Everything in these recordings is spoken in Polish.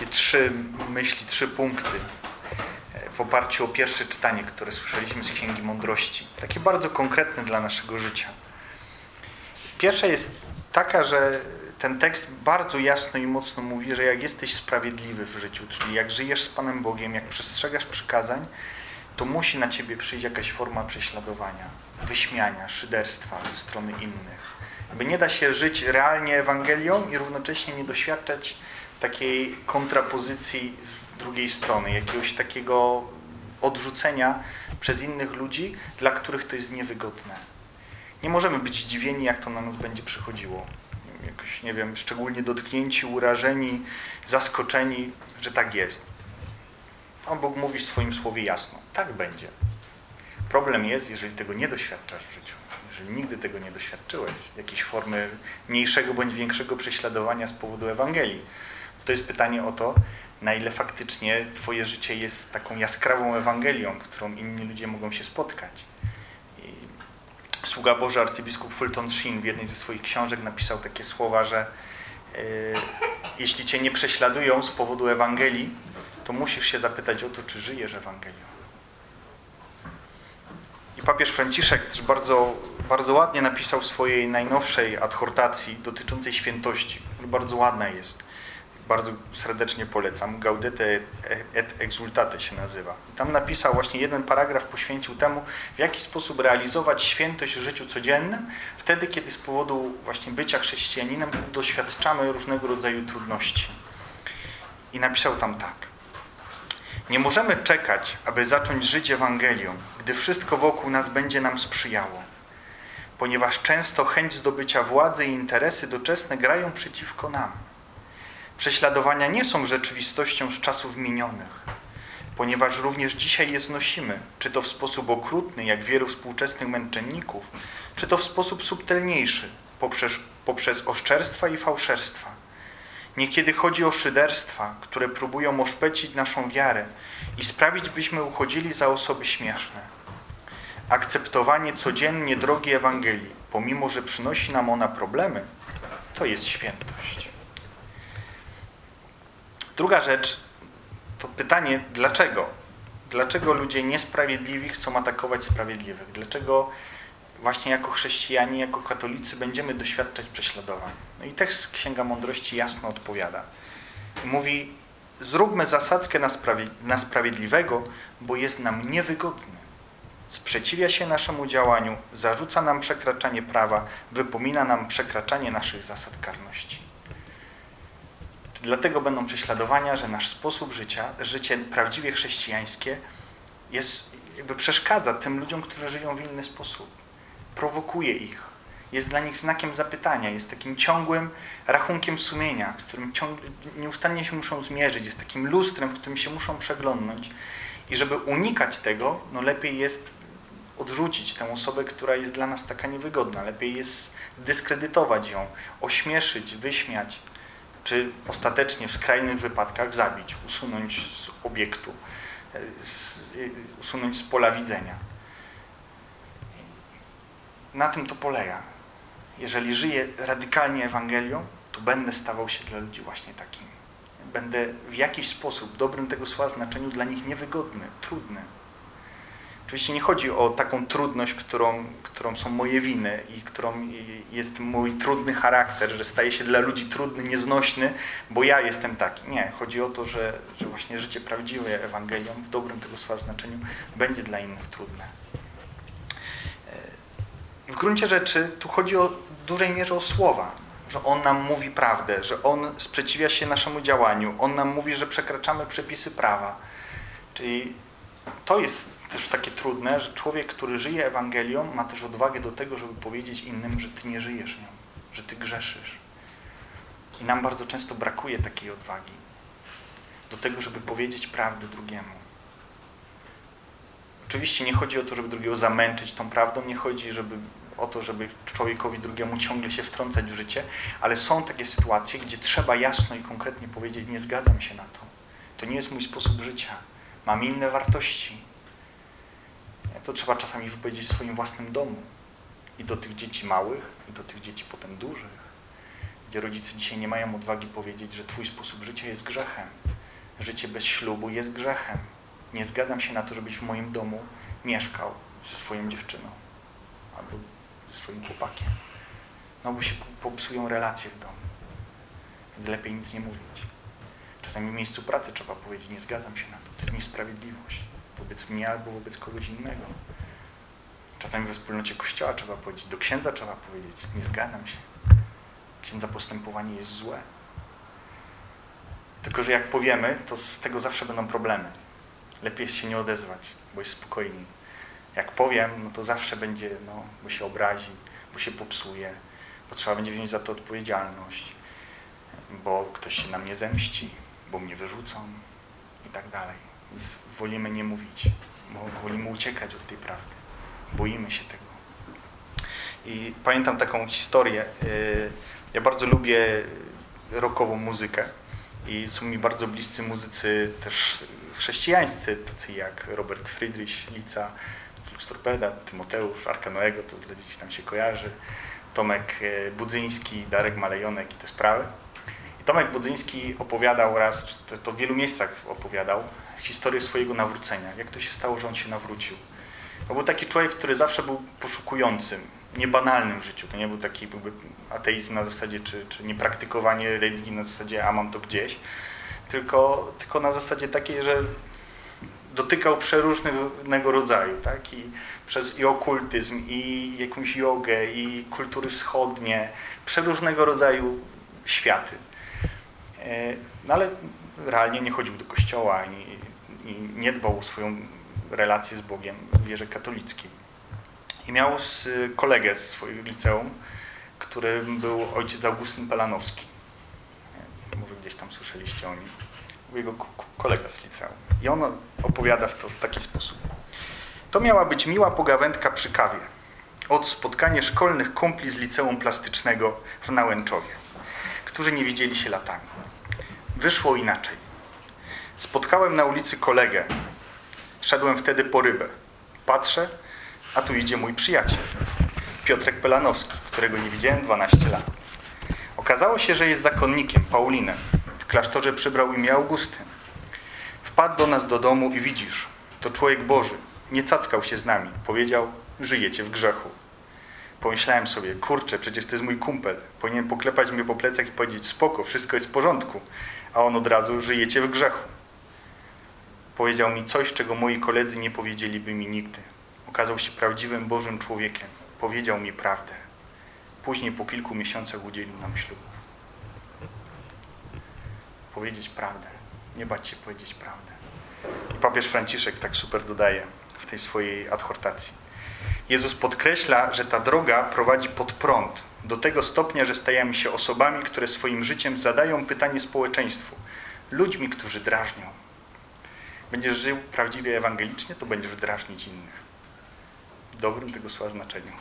trzy myśli, 3 punkty w oparciu o pierwsze czytanie, które słyszeliśmy z Księgi Mądrości. Takie bardzo konkretne dla naszego życia. Pierwsza jest taka, że ten tekst bardzo jasno i mocno mówi, że jak jesteś sprawiedliwy w życiu, czyli jak żyjesz z Panem Bogiem, jak przestrzegasz przykazań, to musi na ciebie przyjść jakaś forma prześladowania, wyśmiania, szyderstwa ze strony innych. By nie da się żyć realnie Ewangelią i równocześnie nie doświadczać takiej kontrapozycji z drugiej strony, jakiegoś takiego odrzucenia przez innych ludzi, dla których to jest niewygodne. Nie możemy być zdziwieni, jak to na nas będzie przychodziło. Jakoś, nie wiem, szczególnie dotknięci, urażeni, zaskoczeni, że tak jest. Pan Bóg mówi w swoim słowie jasno. Tak będzie. Problem jest, jeżeli tego nie doświadczasz w życiu. Jeżeli nigdy tego nie doświadczyłeś, jakiejś formy mniejszego bądź większego prześladowania z powodu Ewangelii. To jest pytanie o to, na ile faktycznie twoje życie jest taką jaskrawą Ewangelią, w którą inni ludzie mogą się spotkać. I sługa Boży arcybiskup Fulton Sheen w jednej ze swoich książek napisał takie słowa, że jeśli cię nie prześladują z powodu Ewangelii, to musisz się zapytać o to, czy żyjesz Ewangelią. I papież Franciszek też bardzo ładnie napisał w swojej najnowszej adhortacji dotyczącej świętości, która bardzo ładna jest. Bardzo serdecznie polecam. Gaudete et exultate się nazywa. I tam napisał właśnie jeden paragraf, poświęcił temu, w jaki sposób realizować świętość w życiu codziennym, wtedy, kiedy z powodu właśnie bycia chrześcijaninem doświadczamy różnego rodzaju trudności. I napisał tam tak. Nie możemy czekać, aby zacząć żyć Ewangelią, gdy wszystko wokół nas będzie nam sprzyjało, ponieważ często chęć zdobycia władzy i interesy doczesne grają przeciwko nam. Prześladowania nie są rzeczywistością z czasów minionych, ponieważ również dzisiaj je znosimy, czy to w sposób okrutny, jak wielu współczesnych męczenników, czy to w sposób subtelniejszy, poprzez oszczerstwa i fałszerstwa. Niekiedy chodzi o szyderstwa, które próbują oszpecić naszą wiarę i sprawić, byśmy uchodzili za osoby śmieszne. Akceptowanie codziennie drogi Ewangelii, pomimo że przynosi nam ona problemy, to jest świętość. Druga rzecz to pytanie, dlaczego? Dlaczego ludzie niesprawiedliwi chcą atakować sprawiedliwych? Dlaczego właśnie jako chrześcijanie, jako katolicy będziemy doświadczać prześladowań? No i tekst Księga Mądrości jasno odpowiada. Mówi, zróbmy zasadzkę na sprawiedliwego, bo jest nam niewygodny. Sprzeciwia się naszemu działaniu, zarzuca nam przekraczanie prawa, wypomina nam przekraczanie naszych zasad karności. Dlatego będą prześladowania, że nasz sposób życia, życie prawdziwie chrześcijańskie przeszkadza tym ludziom, którzy żyją w inny sposób. Prowokuje ich. Jest dla nich znakiem zapytania. Jest takim ciągłym rachunkiem sumienia, z którym nieustannie się muszą zmierzyć. Jest takim lustrem, w którym się muszą przeglądnąć. I żeby unikać tego, no lepiej jest odrzucić tę osobę, która jest dla nas taka niewygodna. Lepiej jest zdyskredytować ją, ośmieszyć, wyśmiać, czy ostatecznie w skrajnych wypadkach zabić, usunąć z obiektu, usunąć z pola widzenia. Na tym to polega. Jeżeli żyję radykalnie Ewangelią, to będę stawał się dla ludzi właśnie takim. Będę w jakiś sposób, w dobrym tego słowa znaczeniu, dla nich niewygodny, trudny. Oczywiście nie chodzi o taką trudność, którą są moje winy i którą jest mój trudny charakter, że staje się dla ludzi trudny, nieznośny, bo ja jestem taki. Nie, chodzi o to, że właśnie życie prawdziwe Ewangelią, w dobrym tego słowa znaczeniu, będzie dla innych trudne. W gruncie rzeczy tu chodzi w dużej mierze o słowa, że On nam mówi prawdę, że On sprzeciwia się naszemu działaniu, On nam mówi, że przekraczamy przepisy prawa. Czyli to jest też takie trudne, że człowiek, który żyje Ewangelią, ma też odwagę do tego, żeby powiedzieć innym, że ty nie żyjesz nią, że ty grzeszysz. I nam bardzo często brakuje takiej odwagi do tego, żeby powiedzieć prawdę drugiemu. Oczywiście nie chodzi o to, żeby drugiego zamęczyć tą prawdą, nie chodzi o to, żeby człowiekowi drugiemu ciągle się wtrącać w życie, ale są takie sytuacje, gdzie trzeba jasno i konkretnie powiedzieć, nie zgadzam się na to. To nie jest mój sposób życia. Mam inne wartości. To trzeba czasami wypowiedzieć w swoim własnym domu. I do tych dzieci małych, i do tych dzieci potem dużych. Gdzie rodzice dzisiaj nie mają odwagi powiedzieć, że twój sposób życia jest grzechem. Życie bez ślubu jest grzechem. Nie zgadzam się na to, żebyś w moim domu mieszkał ze swoją dziewczyną albo ze swoim chłopakiem. No bo się popsują relacje w domu. Więc lepiej nic nie mówić. Czasami w miejscu pracy trzeba powiedzieć, nie zgadzam się na to. To jest niesprawiedliwość wobec mnie albo wobec kogoś innego. Czasami we wspólnocie kościoła trzeba powiedzieć, do księdza trzeba powiedzieć, nie zgadzam się. Księdza postępowanie jest złe. Tylko, że jak powiemy, to z tego zawsze będą problemy. Lepiej jest się nie odezwać, bo jest spokojniej. Jak powiem, no to zawsze będzie, bo się obrazi, bo się popsuje, bo trzeba będzie wziąć za to odpowiedzialność, bo ktoś się na mnie zemści, bo mnie wyrzucą i tak dalej. Więc wolimy nie mówić, bo wolimy uciekać od tej prawdy. Boimy się tego. I pamiętam taką historię. Ja bardzo lubię rockową muzykę i są mi bardzo bliscy muzycy też chrześcijańscy, tacy jak Robert Friedrich, Lica, Lux Torpeda, Tymoteusz, Arka Noego, to dla dzieci tam się kojarzy, Tomek Budzyński, Darek Malejonek i te sprawy. I Tomek Budzyński opowiadał raz, to w wielu miejscach opowiadał, historię swojego nawrócenia. Jak to się stało, że on się nawrócił. To był taki człowiek, który zawsze był poszukującym, niebanalnym w życiu. To nie był taki ateizm na zasadzie, czy niepraktykowanie religii na zasadzie, a mam to gdzieś, tylko na zasadzie takiej, że dotykał przeróżnego rodzaju, tak? I przez okultyzm, i jakąś jogę, i kultury wschodnie, przeróżnego rodzaju światy. No ale realnie nie chodził do kościoła i nie dbał o swoją relację z Bogiem w wierze katolickiej. I miał kolegę z swojego liceum, którym był ojciec Augustyn Pelanowski. Może gdzieś tam słyszeliście o nim. Był jego kolega z liceum. I on opowiada w taki sposób. To miała być miła pogawędka przy kawie. Od spotkanie szkolnych kumpli z liceum plastycznego w Nałęczowie, którzy nie widzieli się latami. Wyszło inaczej. Spotkałem na ulicy kolegę. Szedłem wtedy po rybę. Patrzę, a tu idzie mój przyjaciel, Piotrek Pelanowski, którego nie widziałem 12 lat. Okazało się, że jest zakonnikiem, Paulinem. W klasztorze przybrał imię Augustyn. Wpadł do nas do domu i widzisz, to człowiek Boży. Nie cackał się z nami. Powiedział, żyjecie w grzechu. Pomyślałem sobie, kurczę, przecież to jest mój kumpel. Powinien poklepać mnie po plecach i powiedzieć, spoko, wszystko jest w porządku. A on od razu, żyjecie w grzechu. Powiedział mi coś, czego moi koledzy nie powiedzieliby mi nigdy. Okazał się prawdziwym Bożym człowiekiem. Powiedział mi prawdę. Później po kilku miesiącach udzielił nam ślubu. Powiedzieć prawdę. Nie bać się powiedzieć prawdę. I papież Franciszek tak super dodaje w tej swojej adhortacji. Jezus podkreśla, że ta droga prowadzi pod prąd. Do tego stopnia, że stajemy się osobami, które swoim życiem zadają pytanie społeczeństwu. Ludźmi, którzy drażnią. Będziesz żył prawdziwie ewangelicznie, to będziesz drażnić innych. W dobrym tego słowa znaczeniu.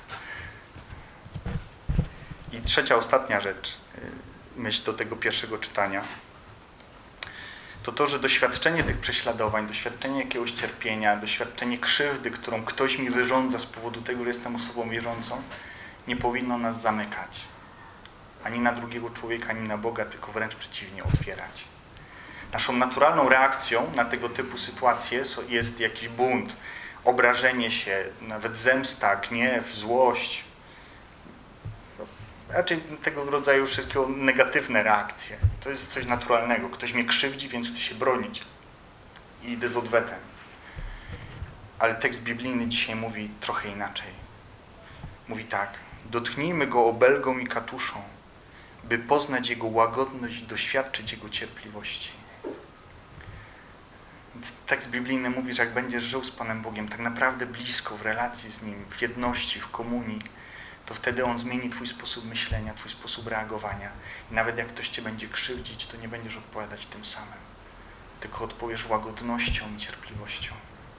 I trzecia, ostatnia rzecz, myśl do tego pierwszego czytania, to, że doświadczenie tych prześladowań, doświadczenie jakiegoś cierpienia, doświadczenie krzywdy, którą ktoś mi wyrządza z powodu tego, że jestem osobą wierzącą, nie powinno nas zamykać. Ani na drugiego człowieka, ani na Boga, tylko wręcz przeciwnie, otwierać. Naszą naturalną reakcją na tego typu sytuacje jest jakiś bunt, obrażenie się, nawet zemsta, gniew, złość. Raczej tego rodzaju wszystkiego negatywne reakcje. To jest coś naturalnego. Ktoś mnie krzywdzi, więc chcę się bronić. I idę z odwetem. Ale tekst biblijny dzisiaj mówi trochę inaczej. Mówi tak. Dotknijmy go obelgą i katuszą, by poznać jego łagodność i doświadczyć jego cierpliwości. Tekst biblijny mówi, że jak będziesz żył z Panem Bogiem tak naprawdę blisko, w relacji z Nim, w jedności, w komunii, to wtedy On zmieni twój sposób myślenia, twój sposób reagowania. I nawet jak ktoś cię będzie krzywdzić, to nie będziesz odpowiadać tym samym, tylko odpowiesz łagodnością i cierpliwością.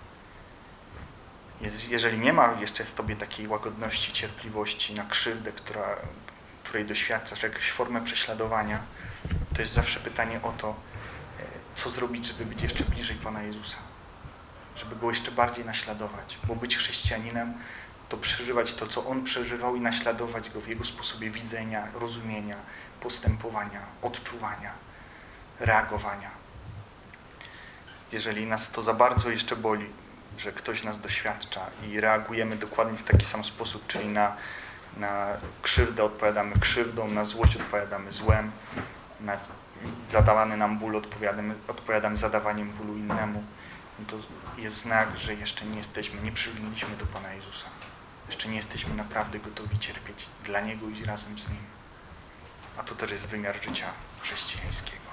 Jeżeli nie ma jeszcze w tobie takiej łagodności, cierpliwości na krzywdę, której doświadczasz, jakąś formę prześladowania, to jest zawsze pytanie o to, co zrobić, żeby być jeszcze bliżej Pana Jezusa. Żeby Go jeszcze bardziej naśladować. Bo być chrześcijaninem to przeżywać to, co On przeżywał i naśladować Go w Jego sposobie widzenia, rozumienia, postępowania, odczuwania, reagowania. jeżeli nas to za bardzo jeszcze boli, że ktoś nas doświadcza i reagujemy dokładnie w taki sam sposób, czyli na krzywdę odpowiadamy krzywdą, na złość odpowiadamy złem, na zadawany nam ból odpowiadamy zadawaniem bólu innemu, no to jest znak, że jeszcze nie jesteśmy, nie przylgnęliśmy do Pana Jezusa. Jeszcze nie jesteśmy naprawdę gotowi cierpieć dla Niego i razem z Nim. A to też jest wymiar życia chrześcijańskiego.